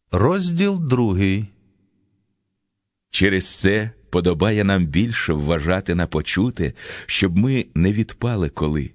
Розділ 2. Через це подобає нам більше вважати на почуте, щоб ми не відпали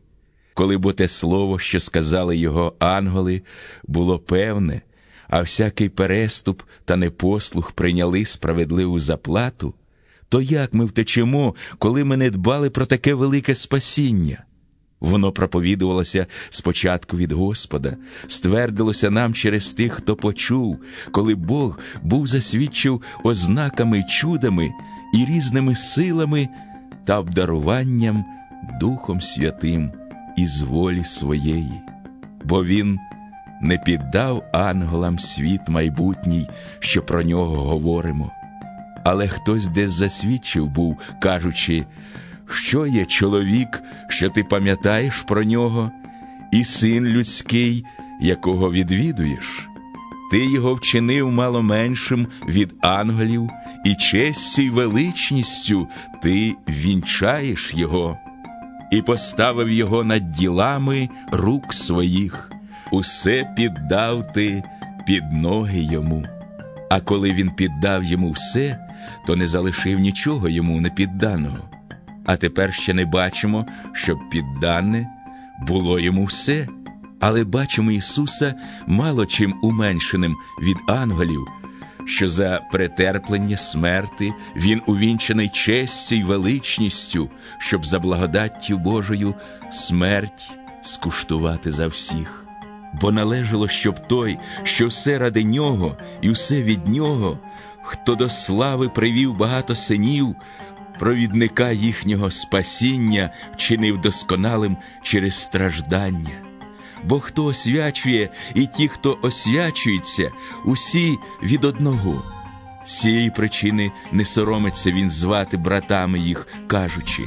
коли бо те слово, що сказали його ангели, було певне, а всякий переступ та непослух прийняли справедливу заплату, то як ми втечемо, коли ми не дбали про таке велике спасіння? Воно проповідувалося спочатку від Господа, ствердилося нам через тих, хто почув, коли Бог був засвідчив ознаками й чудами і різними силами та обдаруванням Духом Святим із волі своєї. Бо Він не піддав ангелам світ майбутній, що про нього говоримо. Але хтось десь засвідчив був, кажучи: що є чоловік, що ти пам'ятаєш про нього, і син людський, якого відвідуєш? Ти його вчинив мало меншим від ангелів, і честю й величністю ти вінчаєш його, і поставив його над ділами рук своїх. Усе піддав ти під ноги йому. А коли він піддав йому все, то не залишив нічого йому непідданого. А тепер ще не бачимо, щоб піддане було йому все, але бачимо Ісуса мало чим уменшеним від ангелів, що за претерплення смерти Він увінчаний честю й величністю, щоб за благодаттю Божою смерть скуштувати за всіх. Бо належало, щоб той, що все ради Нього і все від Нього, хто до слави привів багато синів, провідника їхнього спасіння вчинив досконалим через страждання. Бо хто освячує, і ті, хто освячується, усі від одного. З цієї причини не соромиться він звати братами їх, кажучи: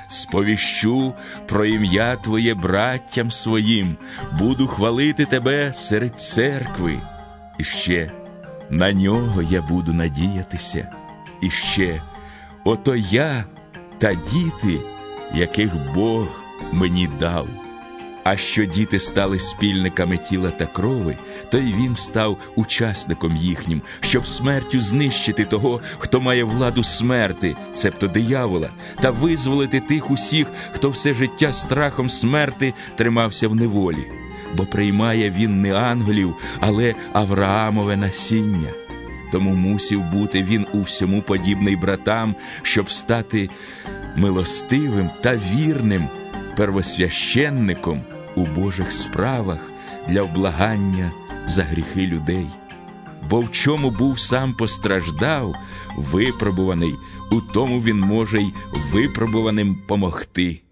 «Сповіщу про ім'я Твоє браттям своїм, буду хвалити Тебе серед церкви». І ще: «На нього я буду надіятися». І ще: «Ото я та діти, яких Бог мені дав». А що діти стали спільниками тіла та крови, то й він став учасником їхнім, щоб смертю знищити того, хто має владу смерти, цебто диявола, та визволити тих усіх, хто все життя страхом смерти тримався в неволі. Бо приймає він не ангелів, але Авраамове насіння. Тому мусів бути він у всьому подібний братам, щоб стати милостивим та вірним первосвященником у Божих справах для вблагання за гріхи людей. Бо в чому був сам постраждав, випробуваний, у тому він може й випробуваним помогти.